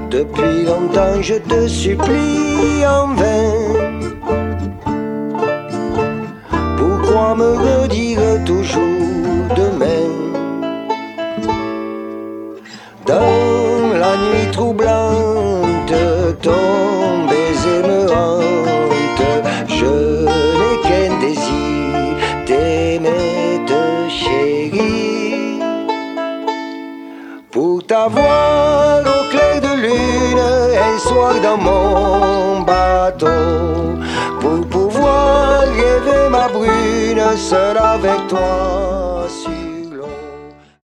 Depuis longtemps je te supplie en vain. Pourquoi me redire toujours demain? Dans la nuit troublante, ton baiser me hante. Je n'ai qu'un désir, t'aimer, te chérir. Pour t'avoir au clair de lune, un soir dans mon bateau, pour pouvoir rêver ma brune seule avec toi.